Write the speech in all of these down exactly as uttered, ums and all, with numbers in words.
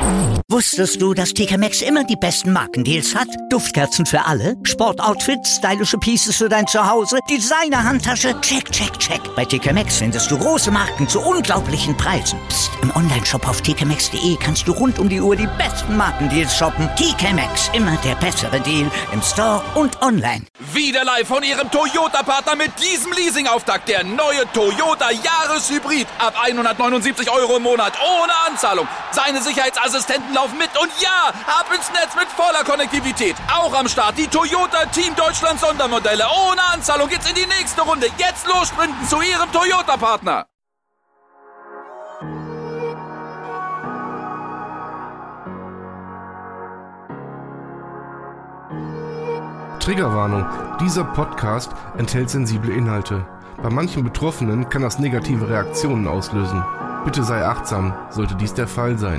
Wusstest du, dass T K Maxx immer die besten Markendeals hat? Duftkerzen für alle, Sportoutfits, stylische Pieces für dein Zuhause, Designer-Handtasche, check, check, check. Bei T K Maxx findest du große Marken zu unglaublichen Preisen. Psst. Im Onlineshop auf t k maxx punkt d e kannst du rund um die Uhr die besten Markendeals shoppen. T K Maxx, immer der bessere Deal im Store und online. Wieder live von Ihrem Toyota-Partner mit diesem Leasing-Auftakt. Der neue Toyota Jahreshybrid. Ab hundertneunundsiebzig Euro im Monat. Ohne Anzahlung. Seine Sicherheitsassistenten laufen mit. Und ja, ab ins Netz mit voller Konnektivität. Auch am Start die Toyota Team Deutschland Sondermodelle. Ohne Anzahlung geht's in die nächste Runde. Jetzt los sprinten zu Ihrem Toyota-Partner. Triggerwarnung. Dieser Podcast enthält sensible Inhalte. Bei manchen Betroffenen kann das negative Reaktionen auslösen. Bitte sei achtsam, sollte dies der Fall sein.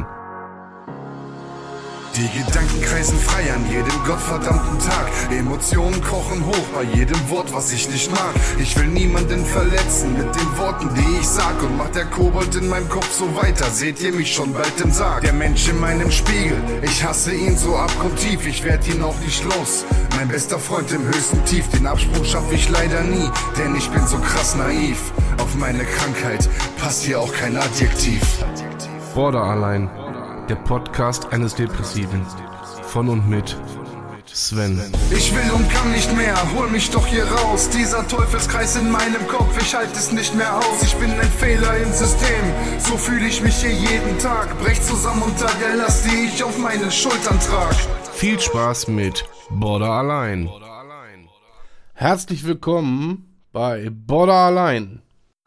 Die Gedanken kreisen frei an jedem gottverdammten Tag. Emotionen kochen hoch bei jedem Wort, was ich nicht mag. Ich will niemanden verletzen mit den Worten, die ich sag. Und macht der Kobold in meinem Kopf so weiter, seht ihr mich schon bald im Sarg. Der Mensch in meinem Spiegel, ich hasse ihn so abgrundtief. Ich werd ihn auch nicht los, mein bester Freund im höchsten Tief. Den Absprung schaff ich leider nie, denn ich bin so krass naiv. Auf meine Krankheit passt hier auch kein Adjektiv. Borderline. Der Podcast eines Depressiven. Von und mit Sven. Ich will und kann nicht mehr, hol mich doch hier raus. Dieser Teufelskreis in meinem Kopf, ich halte es nicht mehr aus. Ich bin ein Fehler im System, so fühle ich mich hier jeden Tag. Brech zusammen unter der Last, die ich auf meinen Schultern trag. Viel Spaß mit Borderline. Herzlich willkommen bei Borderline.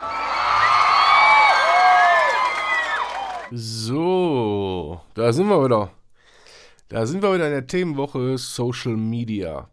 So, da sind wir wieder. Da sind wir wieder in der Themenwoche Social Media.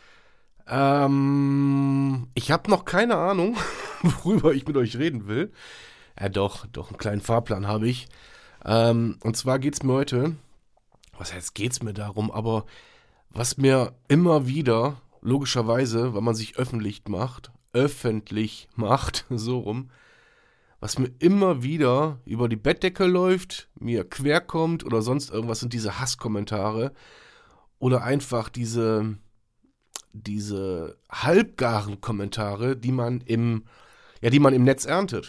Ähm, ich habe noch keine Ahnung, worüber ich mit euch reden will. Ja doch, doch, einen kleinen Fahrplan habe ich. Ähm, und zwar geht's mir heute, was heißt geht's mir darum, aber was mir immer wieder, logischerweise, weil man sich öffentlich macht, öffentlich macht, so rum, was mir immer wieder über die Bettdecke läuft, mir quer kommt oder sonst irgendwas, sind diese Hasskommentare oder einfach diese, diese halbgaren Kommentare, die man im, ja, die man im Netz erntet.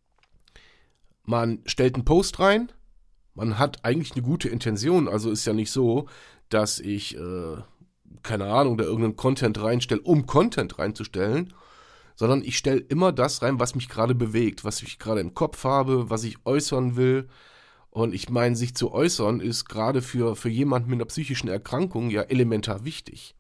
Man stellt einen Post rein, man hat eigentlich eine gute Intention, also ist ja nicht so, dass ich, äh, keine Ahnung, da irgendeinen Content reinstelle, um Content reinzustellen, sondern ich stelle immer das rein, was mich gerade bewegt, was ich gerade im Kopf habe, was ich äußern will. Und ich meine, sich zu äußern ist gerade für, für jemanden mit einer psychischen Erkrankung ja elementar wichtig.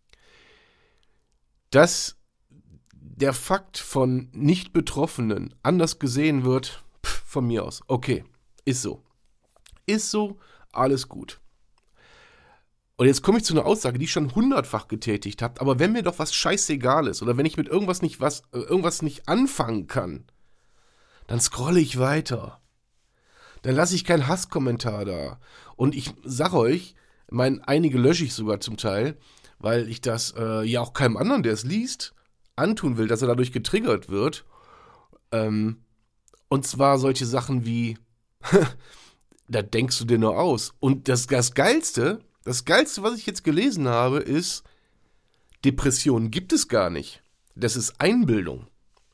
Dass der Fakt von Nicht-Betroffenen anders gesehen wird, pff, von mir aus, okay, ist so. Ist so, alles gut. Und jetzt komme ich zu einer Aussage, die ich schon hundertfach getätigt habe, aber wenn mir doch was scheißegal ist oder wenn ich mit irgendwas nicht was, äh, irgendwas nicht anfangen kann, dann scrolle ich weiter. Dann lasse ich keinen Hasskommentar da. Und ich sage euch, mein, einige lösche ich sogar zum Teil, weil ich das äh, ja auch keinem anderen, der es liest, antun will, dass er dadurch getriggert wird. Ähm, und zwar solche Sachen wie, da denkst du dir nur aus. Und das, das Geilste, Das Geilste, was ich jetzt gelesen habe, ist, Depressionen gibt es gar nicht. Das ist Einbildung.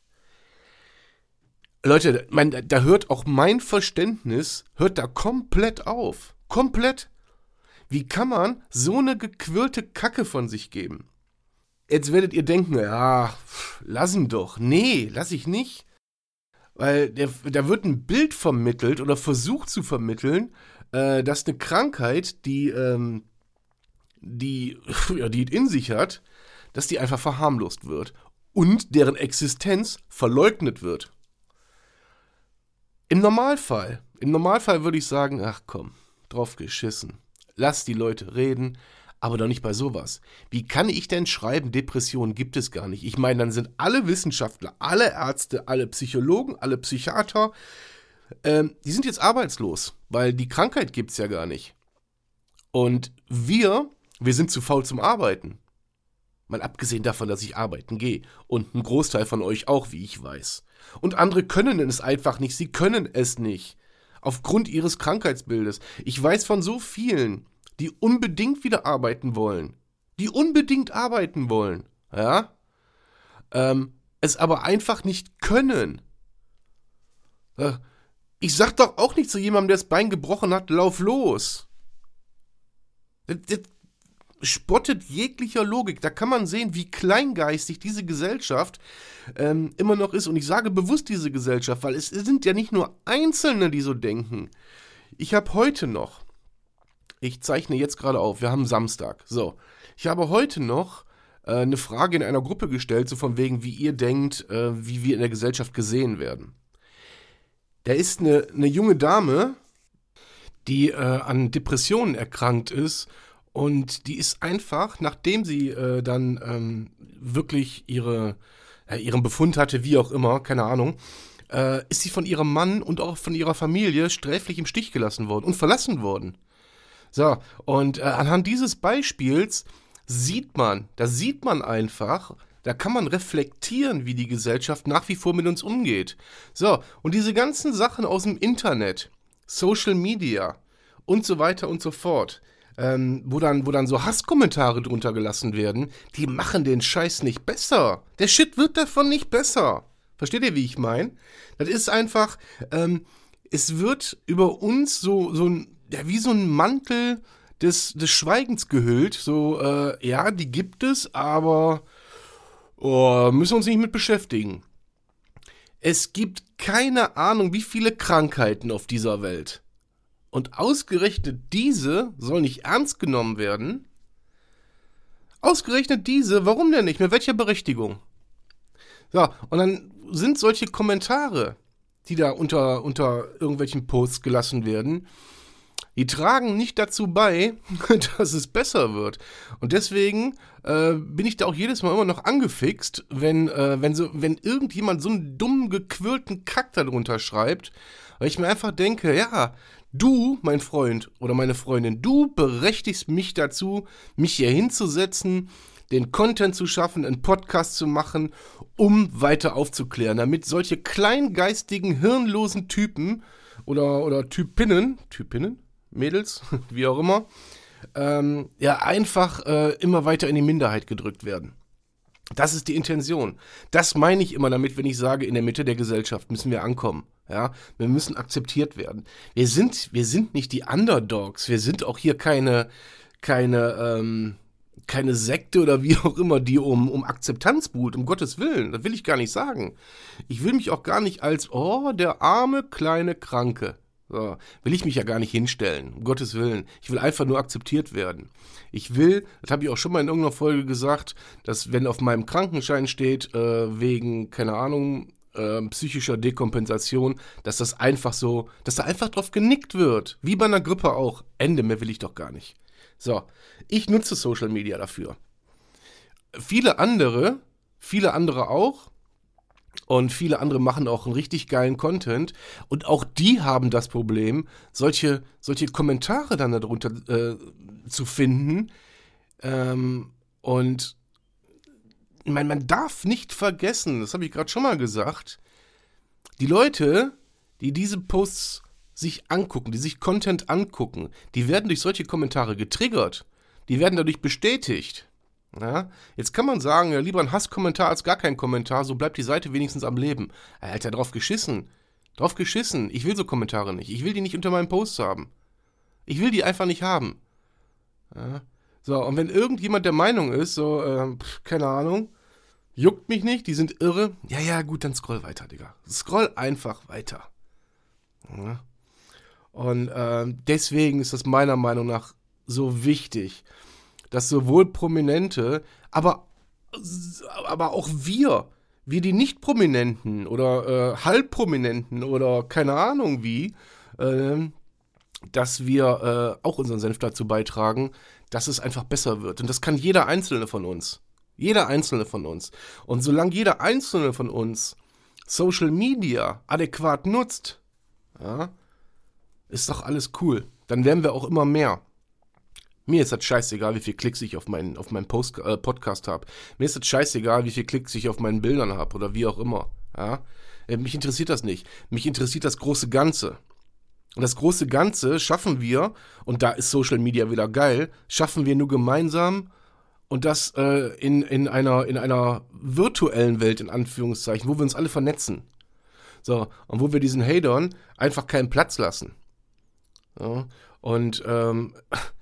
Leute, mein, da hört auch mein Verständnis, hört da komplett auf. Komplett. Wie kann man so eine gequirlte Kacke von sich geben? Jetzt werdet ihr denken, ja, lass ihn doch. Nee, lass ich nicht. Weil der, da wird ein Bild vermittelt oder versucht zu vermitteln, dass eine Krankheit, die, ähm, die, ja, die in sich hat, dass die einfach verharmlost wird und deren Existenz verleugnet wird. Im Normalfall, im Normalfall würde ich sagen, ach komm, drauf geschissen. Lass die Leute reden, aber doch nicht bei sowas. Wie kann ich denn schreiben, Depressionen gibt es gar nicht? Ich meine, dann sind alle Wissenschaftler, alle Ärzte, alle Psychologen, alle Psychiater, Ähm, die sind jetzt arbeitslos, weil die Krankheit gibt's ja gar nicht. Und wir, wir sind zu faul zum Arbeiten. Mal abgesehen davon, dass ich arbeiten gehe. Und ein Großteil von euch auch, wie ich weiß. Und andere können es einfach nicht, sie können es nicht. aufgrund ihres Krankheitsbildes. Ich weiß von so vielen, die unbedingt wieder arbeiten wollen. Die unbedingt arbeiten wollen. Ja? Ähm, es aber einfach nicht können. Äh, ich sag doch auch nicht zu jemandem, der das Bein gebrochen hat, lauf los. Das, das spottet jeglicher Logik. Da kann man sehen, wie kleingeistig diese Gesellschaft ähm, immer noch ist. Und ich sage bewusst diese Gesellschaft, weil es sind ja nicht nur Einzelne, die so denken. Ich habe heute noch, ich zeichne jetzt gerade auf, wir haben Samstag, so. Ich habe heute noch äh, eine Frage in einer Gruppe gestellt, so von wegen, wie ihr denkt, äh, wie wir in der Gesellschaft gesehen werden. Da ist eine, eine junge Dame, die äh, an Depressionen erkrankt ist. Und die ist einfach, nachdem sie äh, dann ähm, wirklich ihre, äh, ihren Befund hatte, wie auch immer, keine Ahnung, äh, ist sie von ihrem Mann und auch von ihrer Familie sträflich im Stich gelassen worden und verlassen worden. So, und äh, anhand dieses Beispiels sieht man, da sieht man einfach, da kann man reflektieren, wie die Gesellschaft nach wie vor mit uns umgeht. So, und diese ganzen Sachen aus dem Internet, Social Media und so weiter und so fort, Ähm, wo dann, wo dann so Hasskommentare drunter gelassen werden, die machen den Scheiß nicht besser. Der Shit wird davon nicht besser. Versteht ihr, wie ich meine? Das ist einfach, ähm, es wird über uns so, so ein, ja, wie so ein Mantel des, des Schweigens gehüllt. So, äh, ja, die gibt es, aber oh, müssen wir uns nicht mit beschäftigen. Es gibt keine Ahnung, wie viele Krankheiten auf dieser Welt. Und ausgerechnet diese soll nicht ernst genommen werden. Ausgerechnet diese, warum denn nicht? Mit welcher Berechtigung? So, und dann sind solche Kommentare, die da unter, unter irgendwelchen Posts gelassen werden, die tragen nicht dazu bei, dass es besser wird. Und deswegen äh, bin ich da auch jedes Mal immer noch angefixt, wenn, äh, wenn, so, wenn irgendjemand so einen dummen, gequirlten Kack da drunter schreibt, weil ich mir einfach denke, ja, du, mein Freund oder meine Freundin, du berechtigst mich dazu, mich hier hinzusetzen, den Content zu schaffen, einen Podcast zu machen, um weiter aufzuklären, damit solche kleingeistigen, hirnlosen Typen oder, oder Typinnen, Typinnen, Mädels, wie auch immer, ähm, ja einfach äh, immer weiter in die Minderheit gedrückt werden. Das ist die Intention. Das meine ich immer damit, wenn ich sage, in der Mitte der Gesellschaft müssen wir ankommen. Ja, wir müssen akzeptiert werden. Wir sind, wir sind nicht die Underdogs. Wir sind auch hier keine, keine, ähm, keine Sekte oder wie auch immer, die um, um Akzeptanz buhlt, um Gottes Willen. Das will ich gar nicht sagen. Ich will mich auch gar nicht als, oh, der arme, kleine Kranke. So, will ich mich ja gar nicht hinstellen, um Gottes Willen. Ich will einfach nur akzeptiert werden. Ich will, das habe ich auch schon mal in irgendeiner Folge gesagt, dass wenn auf meinem Krankenschein steht, äh, wegen, keine Ahnung, äh, psychischer Dekompensation, dass das einfach so, dass da einfach drauf genickt wird. Wie bei einer Grippe auch. Ende, mehr will ich doch gar nicht. So, ich nutze Social Media dafür. Viele andere, viele andere auch. Und viele andere machen auch einen richtig geilen Content. Und auch die haben das Problem, solche, solche Kommentare dann darunter äh, zu finden. Ähm, und ich meine, man darf nicht vergessen, das habe ich gerade schon mal gesagt, die Leute, die diese Posts sich angucken, die sich Content angucken, die werden durch solche Kommentare getriggert. Die werden dadurch bestätigt. Ja, jetzt kann man sagen, ja, lieber ein Hasskommentar als gar kein Kommentar, so bleibt die Seite wenigstens am Leben. Alter, drauf geschissen. Drauf geschissen. Ich will so Kommentare nicht. Ich will die nicht unter meinem Post haben. Ich will die einfach nicht haben. Ja. So, und wenn irgendjemand der Meinung ist, so, äh, pf, keine Ahnung, juckt mich nicht, die sind irre, ja, ja, gut, dann scroll weiter, Digga. Scroll einfach weiter. Ja. Und äh, deswegen ist das meiner Meinung nach so wichtig, dass sowohl Prominente, aber, aber auch wir, wir die Nicht-Prominenten oder äh, Halbprominenten oder keine Ahnung wie, äh, dass wir äh, auch unseren Senf dazu beitragen, dass es einfach besser wird. Und das kann jeder Einzelne von uns. Jeder Einzelne von uns. Und solange jeder Einzelne von uns Social Media adäquat nutzt, ja, ist doch alles cool. Dann werden wir auch immer mehr. Mir ist das scheißegal, wie viel Klicks ich auf meinen, auf meinen Post, äh, Podcast habe. Mir ist das scheißegal, wie viel Klicks ich auf meinen Bildern habe oder wie auch immer. Ja? Äh, mich interessiert das nicht. Mich interessiert das große Ganze. Und das große Ganze schaffen wir, und da ist Social Media wieder geil, schaffen wir nur gemeinsam und das äh, in, in, einer, in einer virtuellen Welt, in Anführungszeichen, wo wir uns alle vernetzen. So, und wo wir diesen Hatern einfach keinen Platz lassen. Ja, und, ähm,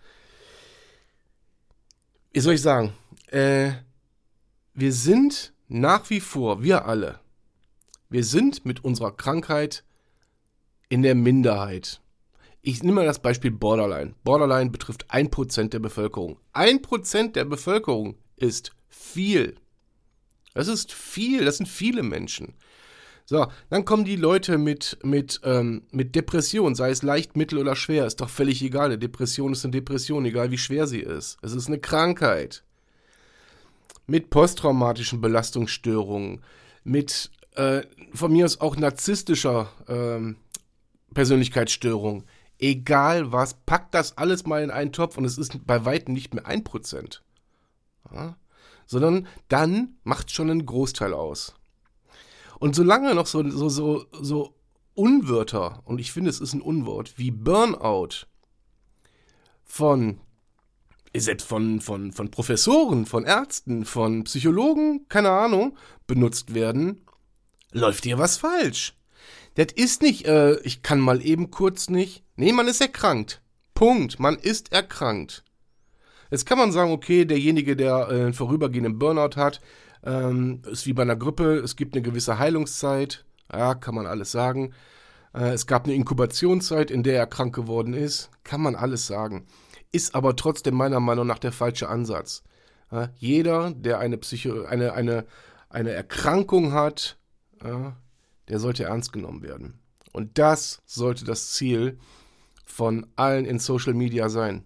wie soll ich sagen, äh, wir sind nach wie vor, wir alle, wir sind mit unserer Krankheit in der Minderheit. Ich nehme mal das Beispiel Borderline. Borderline betrifft ein Prozent der Bevölkerung. ein Prozent der Bevölkerung ist viel. Das ist viel, das sind viele Menschen. So, dann kommen die Leute mit, mit, ähm, mit Depression, sei es leicht, mittel oder schwer, ist doch völlig egal. Eine Depression ist eine Depression, egal wie schwer sie ist. Es ist eine Krankheit. Mit posttraumatischen Belastungsstörungen, mit äh, von mir aus auch narzisstischer ähm, Persönlichkeitsstörung. Egal was, packt das alles mal in einen Topf und es ist bei weitem nicht mehr ein Prozent. Ja? Sondern dann macht schon einen Großteil aus. Und solange noch so, so, so, so Unwörter, und ich finde, es ist ein Unwort, wie Burnout von, selbst von, von, von Professoren, von Ärzten, von Psychologen, keine Ahnung, benutzt werden, läuft hier was falsch. Das ist nicht, äh, ich kann mal eben kurz nicht. Nee, man ist erkrankt. Punkt. Man ist erkrankt. Jetzt kann man sagen, okay, derjenige, der äh, einen vorübergehenden Burnout hat, ähm, ist wie bei einer Grippe, es gibt eine gewisse Heilungszeit. Ja, kann man alles sagen. Äh, es gab eine Inkubationszeit, in der er krank geworden ist. Kann man alles sagen. Ist aber trotzdem meiner Meinung nach der falsche Ansatz. Ja, jeder, der eine, Psycho- eine, eine, eine Erkrankung hat, ja, der sollte ernst genommen werden. Und das sollte das Ziel von allen in Social Media sein.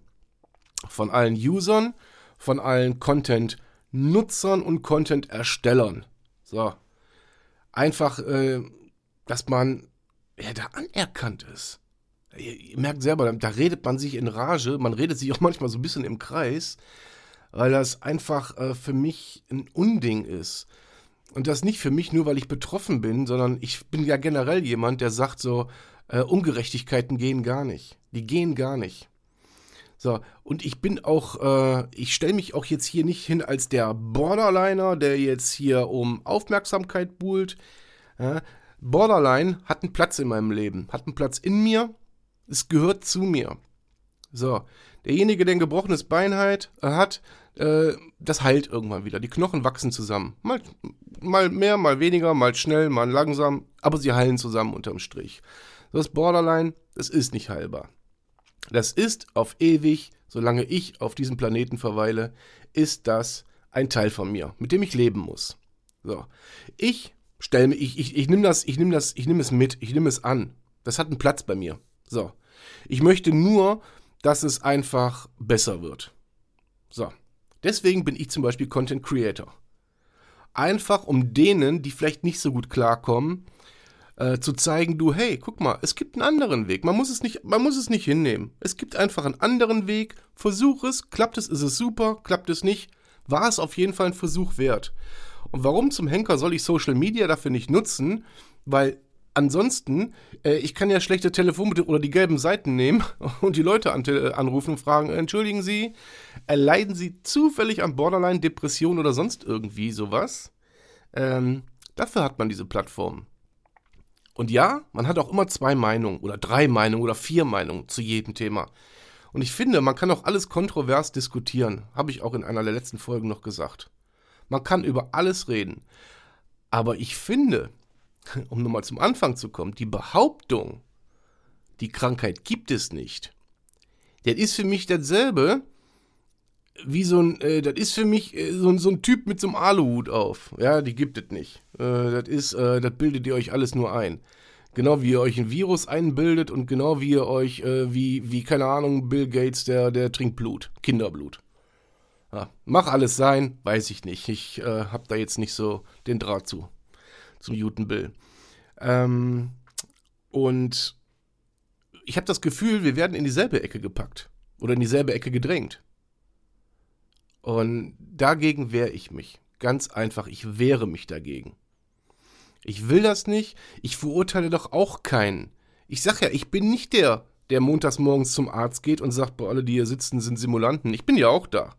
Von allen Usern, von allen Content-Nutzern und Content-Erstellern. So. Einfach, äh, dass man ja, da anerkannt ist. Ihr, ihr merkt selber, da redet man sich in Rage, man redet sich auch manchmal so ein bisschen im Kreis, weil das einfach äh, für mich ein Unding ist. Und das nicht für mich nur, weil ich betroffen bin, sondern ich bin ja generell jemand, der sagt so, äh, Ungerechtigkeiten gehen gar nicht. Die gehen gar nicht. So, und ich bin auch, äh, ich stelle mich auch jetzt hier nicht hin als der Borderliner, der jetzt hier um Aufmerksamkeit buhlt. Ja, Borderline hat einen Platz in meinem Leben, hat einen Platz in mir, es gehört zu mir. So, derjenige, der ein gebrochenes Bein hat, äh, hat äh, das heilt irgendwann wieder. Die Knochen wachsen zusammen. Mal, mal mehr, mal weniger, mal schnell, mal langsam, aber sie heilen zusammen unterm Strich. Das Borderline, das ist nicht heilbar. Das ist auf ewig, solange ich auf diesem Planeten verweile, ist das ein Teil von mir, mit dem ich leben muss. So, ich stelle mich, ich, ich, ich nehme das, ich nehme das, ich nehme es mit, ich nehme es an. Das hat einen Platz bei mir. So, ich möchte nur, dass es einfach besser wird. So, deswegen bin ich zum Beispiel Content Creator. Einfach um denen, die vielleicht nicht so gut klarkommen, äh, zu zeigen, du, hey, guck mal, es gibt einen anderen Weg. Man muss es nicht, man muss es nicht hinnehmen. Es gibt einfach einen anderen Weg. Versuch es, klappt es, ist es super, klappt es nicht, war es auf jeden Fall ein Versuch wert. Und warum zum Henker soll ich Social Media dafür nicht nutzen? Weil ansonsten, äh, ich kann ja schlechte Telefon- oder die gelben Seiten nehmen und die Leute an, äh, anrufen und fragen, entschuldigen Sie, äh, leiden Sie zufällig an Borderline, Depression oder sonst irgendwie sowas? Ähm, dafür hat man diese Plattform. Und ja, man hat auch immer zwei Meinungen oder drei Meinungen oder vier Meinungen zu jedem Thema. Und ich finde, man kann auch alles kontrovers diskutieren. Habe ich auch in einer der letzten Folgen noch gesagt. Man kann über alles reden. Aber ich finde, um nochmal zum Anfang zu kommen, die Behauptung, die Krankheit gibt es nicht, das ist für mich dasselbe wie so ein, äh, das ist für mich äh, so, so ein Typ mit so einem Aluhut auf. Ja, die gibt es nicht. Äh, das ist, äh, das bildet ihr euch alles nur ein. Genau wie ihr euch ein Virus einbildet und genau wie ihr euch, äh, wie, wie, keine Ahnung, Bill Gates, der, der trinkt Blut, Kinderblut. Ja, mach alles sein, weiß ich nicht. Ich äh, hab da jetzt nicht so den Draht zu, zum guten Bill. Ähm, und ich habe das Gefühl, wir werden in dieselbe Ecke gepackt oder in dieselbe Ecke gedrängt. Und dagegen wehre ich mich. Ganz einfach, ich wehre mich dagegen. Ich will das nicht. Ich verurteile doch auch keinen. Ich sag ja, ich bin nicht der, der montags morgens zum Arzt geht und sagt, boah, alle, die hier sitzen, sind Simulanten. Ich bin ja auch da.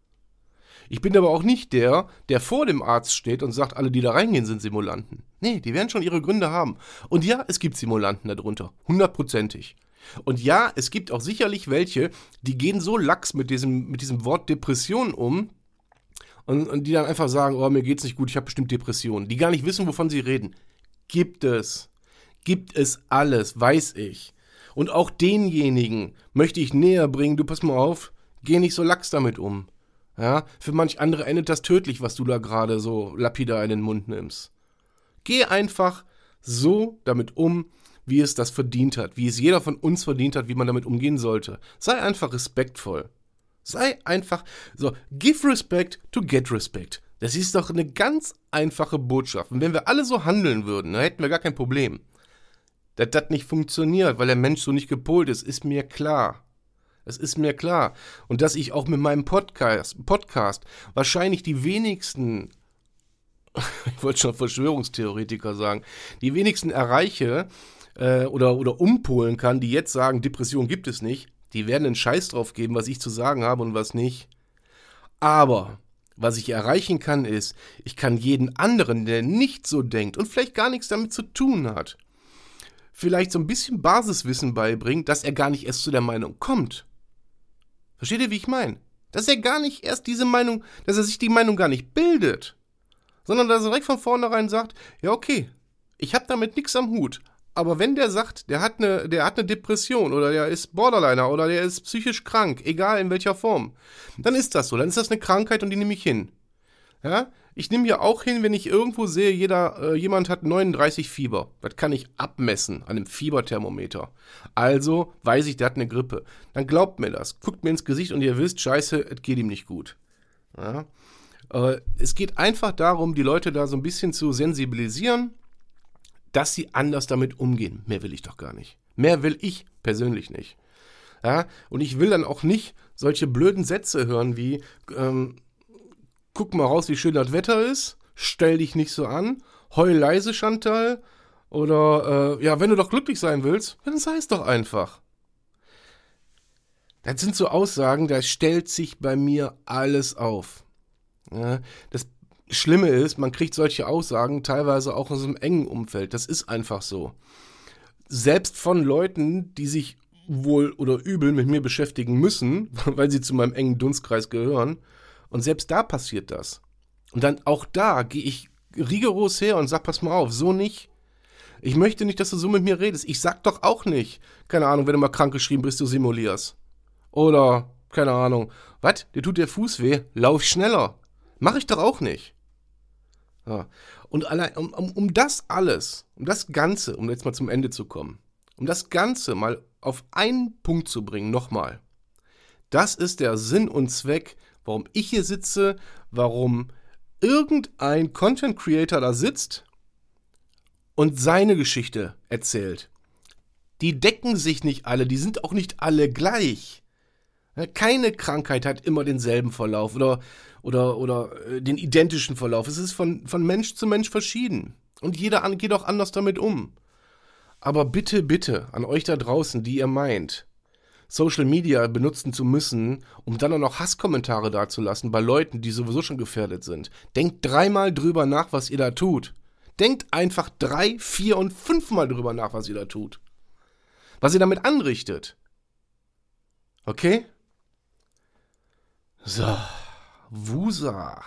Ich bin aber auch nicht der, der vor dem Arzt steht und sagt, alle, die da reingehen, sind Simulanten. Nee, die werden schon ihre Gründe haben. Und ja, es gibt Simulanten darunter. Hundertprozentig. Und ja, es gibt auch sicherlich welche, die gehen so lax mit diesem, mit diesem Wort Depression um und, und die dann einfach sagen, oh, mir geht's nicht gut, ich habe bestimmt Depressionen. Die gar nicht wissen, wovon sie reden. Gibt es. Gibt es alles, weiß ich. Und auch denjenigen möchte ich näher bringen, du pass mal auf, geh nicht so lax damit um. Ja, für manch andere endet das tödlich, was du da gerade so lapidar in den Mund nimmst. Geh einfach so damit um, wie es das verdient hat, wie es jeder von uns verdient hat, wie man damit umgehen sollte. Sei einfach respektvoll. Sei einfach so, give respect to get respect. Das ist doch eine ganz einfache Botschaft. Und wenn wir alle so handeln würden, dann hätten wir gar kein Problem. Dass das nicht funktioniert, weil der Mensch so nicht gepolt ist, ist mir klar. Es ist mir klar. Und dass ich auch mit meinem Podcast, Podcast wahrscheinlich die wenigsten, ich wollte schon Verschwörungstheoretiker sagen, die wenigsten erreiche äh, oder, oder umpolen kann, die jetzt sagen, Depression gibt es nicht. Die werden einen Scheiß drauf geben, was ich zu sagen habe und was nicht. Aber was ich erreichen kann, ist, ich kann jeden anderen, der nicht so denkt und vielleicht gar nichts damit zu tun hat, vielleicht so ein bisschen Basiswissen beibringen, dass er gar nicht erst zu der Meinung kommt. Versteht ihr, wie ich meine? Dass er gar nicht erst diese Meinung, dass er sich die Meinung gar nicht bildet, sondern dass er direkt von vornherein sagt, ja okay, ich habe damit nichts am Hut, aber wenn der sagt, der hat eine, der hat eine Depression oder der ist Borderliner oder der ist psychisch krank, egal in welcher Form, dann ist das so, dann ist das eine Krankheit und die nehme ich hin. Ja? Ich nehme ja auch hin, wenn ich irgendwo sehe, jeder, äh, jemand hat neununddreißig Fieber. Das kann ich abmessen an einem Fieberthermometer. Also weiß ich, der hat eine Grippe. Dann glaubt mir das. Guckt mir ins Gesicht und ihr wisst, scheiße, es geht ihm nicht gut. Ja? Äh, es geht einfach darum, die Leute da so ein bisschen zu sensibilisieren, dass sie anders damit umgehen. Mehr will ich doch gar nicht. Mehr will ich persönlich nicht. Ja? Und ich will dann auch nicht solche blöden Sätze hören wie, ähm, guck mal raus, wie schön das Wetter ist, stell dich nicht so an, heul leise, Chantal, oder, äh, ja, wenn du doch glücklich sein willst, dann sei es doch einfach. Das sind so Aussagen, da stellt sich bei mir alles auf. Ja, das Schlimme ist, man kriegt solche Aussagen teilweise auch aus einem engen Umfeld, das ist einfach so. Selbst von Leuten, die sich wohl oder übel mit mir beschäftigen müssen, weil sie zu meinem engen Dunstkreis gehören, und selbst da passiert das. Und dann auch da gehe ich rigoros her und sag, pass mal auf, so nicht. Ich möchte nicht, dass du so mit mir redest. Ich sag doch auch nicht, keine Ahnung, wenn du mal krankgeschrieben bist, du simulierst. Oder, keine Ahnung, was, dir tut der Fuß weh, lauf schneller. Mach ich doch auch nicht. Ja. Und allein, um, um, um das alles, um das Ganze, um jetzt mal zum Ende zu kommen, um das Ganze mal auf einen Punkt zu bringen, nochmal. Das ist der Sinn und Zweck, warum ich hier sitze, warum irgendein Content Creator da sitzt und seine Geschichte erzählt. Die decken sich nicht alle, die sind auch nicht alle gleich. Keine Krankheit hat immer denselben Verlauf oder, oder, oder den identischen Verlauf. Es ist von, von Mensch zu Mensch verschieden. Und jeder geht auch anders damit um. Aber bitte, bitte, an euch da draußen, die ihr meint, Social Media benutzen zu müssen, um dann auch noch Hasskommentare dazulassen bei Leuten, die sowieso schon gefährdet sind. Denkt dreimal drüber nach, was ihr da tut. Denkt einfach drei, vier und fünfmal drüber nach, was ihr da tut. Was ihr damit anrichtet. Okay? So. Wusa.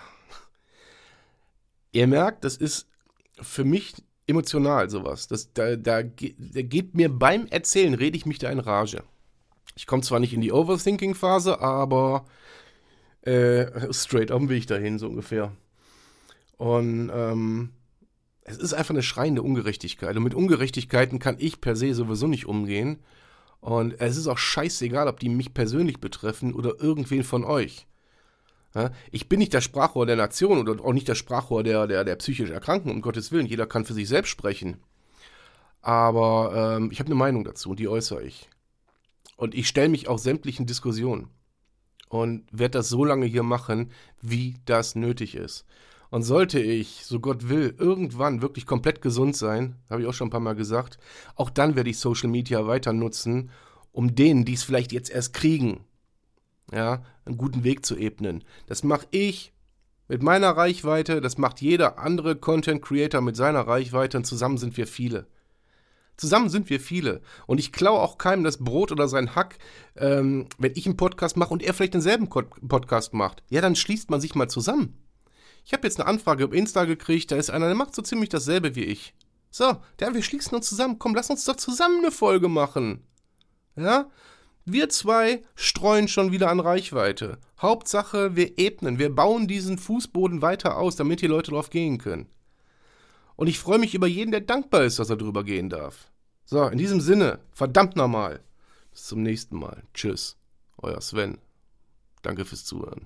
Ihr merkt, das ist für mich emotional sowas. Das, da, da, da geht mir beim Erzählen, rede ich mich da in Rage. Ich komme zwar nicht in die Overthinking-Phase, aber äh, straight am Weg dahin, so ungefähr. Und ähm, es ist einfach eine schreiende Ungerechtigkeit. Und mit Ungerechtigkeiten kann ich per se sowieso nicht umgehen. Und es ist auch scheißegal, ob die mich persönlich betreffen oder irgendwen von euch. Ja, ich bin nicht das Sprachrohr der Nation oder auch nicht das Sprachrohr der, der, der psychisch Erkrankten, um Gottes Willen. Jeder kann für sich selbst sprechen. Aber ähm, ich habe eine Meinung dazu und die äußere ich. Und ich stelle mich auch sämtlichen Diskussionen und werde das so lange hier machen, wie das nötig ist. Und sollte ich, so Gott will, irgendwann wirklich komplett gesund sein, habe ich auch schon ein paar Mal gesagt, auch dann werde ich Social Media weiter nutzen, um denen, die es vielleicht jetzt erst kriegen, ja, einen guten Weg zu ebnen. Das mache ich mit meiner Reichweite, das macht jeder andere Content Creator mit seiner Reichweite und zusammen sind wir viele. Zusammen sind wir viele. Und ich klaue auch keinem das Brot oder sein Hack, ähm, wenn ich einen Podcast mache und er vielleicht denselben Podcast macht. Ja, dann schließt man sich mal zusammen. Ich habe jetzt eine Anfrage auf Insta gekriegt, da ist einer, der macht so ziemlich dasselbe wie ich. So, ja, wir schließen uns zusammen. Komm, lass uns doch zusammen eine Folge machen. Ja? Wir zwei streuen schon wieder an Reichweite. Hauptsache, wir ebnen, wir bauen diesen Fußboden weiter aus, damit die Leute drauf gehen können. Und ich freue mich über jeden, der dankbar ist, dass er drüber gehen darf. So, in diesem Sinne, verdammt nochmal. Bis zum nächsten Mal. Tschüss, euer Sven. Danke fürs Zuhören.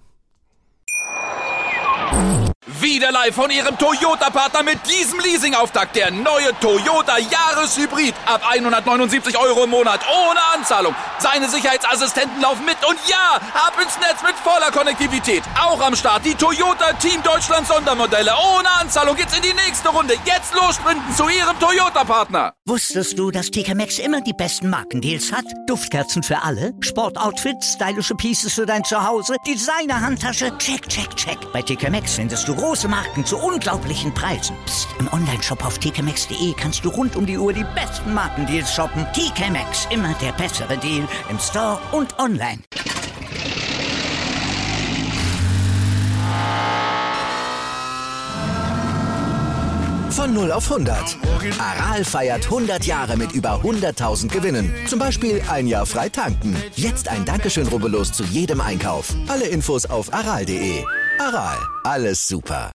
Wieder live von Ihrem Toyota-Partner mit diesem Leasing-Auftakt. Der neue Toyota Jahreshybrid. Ab hundertneunundsiebzig Euro im Monat. Ohne Anzahlung. Seine Sicherheitsassistenten laufen mit. Und ja, ab ins Netz mit voller Konnektivität. Auch am Start die Toyota Team Deutschland Sondermodelle. Ohne Anzahlung geht's in die nächste Runde. Jetzt los sprinten zu Ihrem Toyota-Partner. Wusstest du, dass T K Maxx immer die besten Markendeals hat? Duftkerzen für alle, Sportoutfits, stylische Pieces für dein Zuhause, Designer-Handtasche, check, check, check. Bei T K Maxx findest du große Marken zu unglaublichen Preisen. Psst. Im Onlineshop auf t k maxx punkt d e kannst du rund um die Uhr die besten Markendeals shoppen. T K Maxx, immer der bessere Deal im Store und online. Von null auf hundert. Aral feiert hundert Jahre mit über hunderttausend Gewinnen. Zum Beispiel ein Jahr frei tanken. Jetzt ein Dankeschön, rubbellos zu jedem Einkauf. Alle Infos auf aral punkt d e. Aral, alles super.